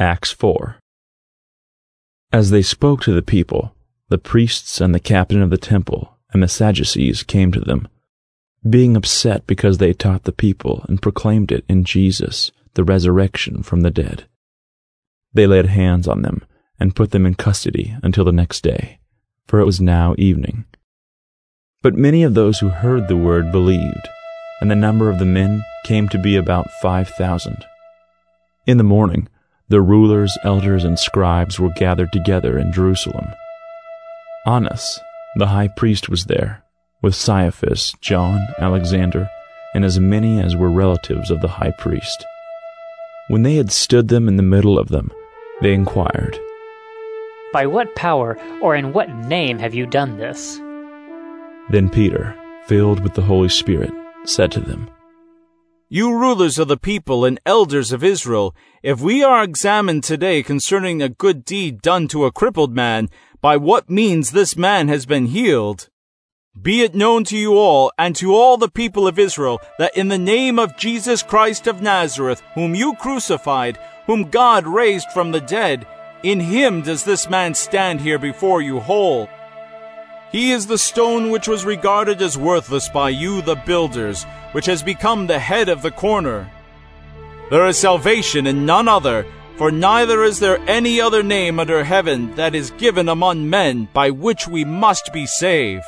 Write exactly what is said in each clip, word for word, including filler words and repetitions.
Acts four. As they spoke to the people, the priests and the captain of the temple and the Sadducees came to them, being upset because they taught the people and proclaimed it in Jesus, the resurrection from the dead. They laid hands on them and put them in custody until the next day, for it was now evening. But many of those who heard the word believed, and the number of the men came to be about five thousand. In the morning, the rulers, elders, and scribes were gathered together in Jerusalem. Annas, the high priest, was there, with Caiaphas, John, Alexander, and as many as were relatives of the high priest. When they had stood them in the middle of them, they inquired, "By what power or in what name have you done this?" Then Peter, filled with the Holy Spirit, said to them, "You rulers of the people and elders of Israel, if we are examined today concerning a good deed done to a crippled man, by what means this man has been healed, be it known to you all and to all the people of Israel that in the name of Jesus Christ of Nazareth, whom you crucified, whom God raised from the dead, in him does this man stand here before you whole. He is the stone which was regarded as worthless by you, the builders, which has become the head of the corner. There is salvation in none other, for neither is there any other name under heaven that is given among men by which we must be saved."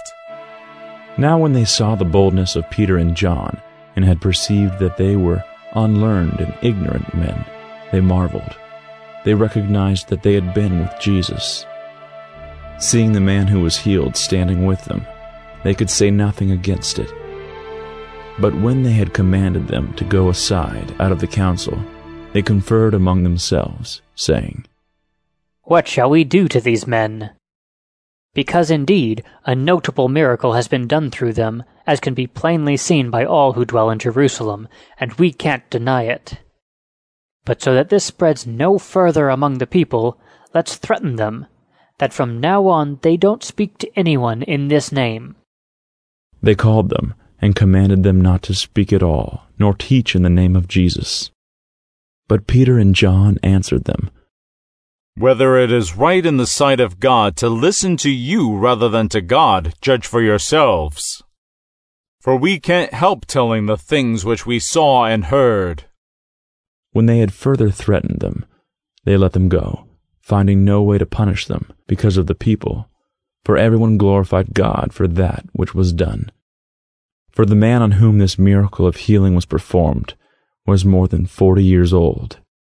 Now when they saw the boldness of Peter and John, and had perceived that they were unlearned and ignorant men, they marveled. They recognized that they had been with Jesus. Seeing the man who was healed standing with them, they could say nothing against it. But when they had commanded them to go aside out of the council, they conferred among themselves, saying, "What shall we do to these men? Because indeed a notable miracle has been done through them, as can be plainly seen by all who dwell in Jerusalem, and we can't deny it. But so that this spreads no further among the people, let's threaten them, that from now on they don't speak to anyone in this name." They called them and commanded them not to speak at all, nor teach in the name of Jesus. But Peter and John answered them, "Whether it is right in the sight of God to listen to you rather than to God, judge for yourselves. For we can't help telling the things which we saw and heard." When they had further threatened them, they let them go, finding no way to punish them because of the people, for everyone glorified God for that which was done. For the man on whom this miracle of healing was performed was more than forty years old.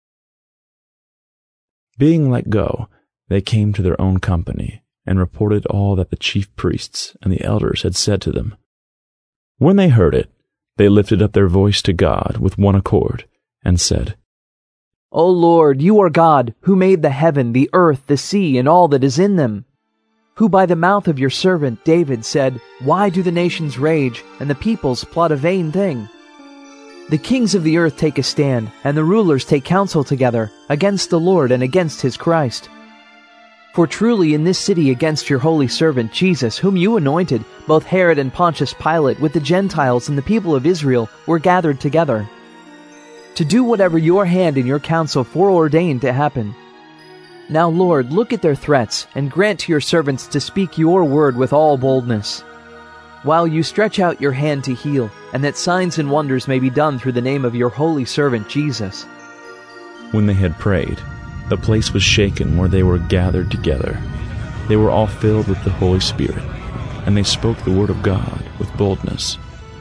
Being let go, they came to their own company and reported all that the chief priests and the elders had said to them. When they heard it, they lifted up their voice to God with one accord and said, "O Lord, you are God, who made the heaven, the earth, the sea, and all that is in them, who by the mouth of your servant David said, 'Why do the nations rage, and the peoples plot a vain thing? The kings of the earth take a stand, and the rulers take counsel together against the Lord and against his Christ. For truly in this city against your holy servant Jesus, whom you anointed, both Herod and Pontius Pilate with the Gentiles and the people of Israel were gathered together, to do whatever your hand and your counsel foreordained to happen. Now, Lord, look at their threats, and grant to your servants to speak your word with all boldness, while you stretch out your hand to heal, and that signs and wonders may be done through the name of your holy servant Jesus." When they had prayed, the place was shaken where they were gathered together. They were all filled with the Holy Spirit, and they spoke the word of God with boldness.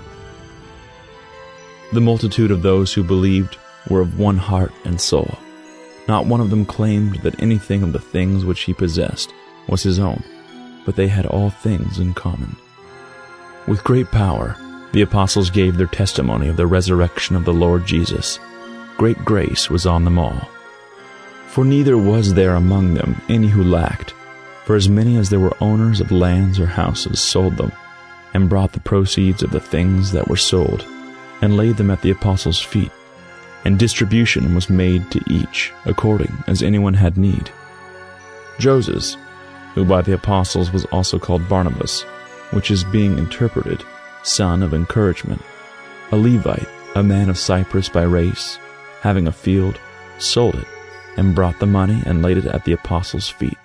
The multitude of those who believed were of one heart and soul. Not one of them claimed that anything of the things which he possessed was his own, but they had all things in common. With great power, the apostles gave their testimony of the resurrection of the Lord Jesus. Great grace was on them all. For neither was there among them any who lacked, for as many as there were owners of lands or houses sold them, and brought the proceeds of the things that were sold, and laid them at the apostles' feet, and distribution was made to each according as anyone had need. Joses, who by the apostles was also called Barnabas, which is being interpreted, son of encouragement, a Levite, a man of Cyprus by race, having a field, sold it, and brought the money and laid it at the apostles' feet.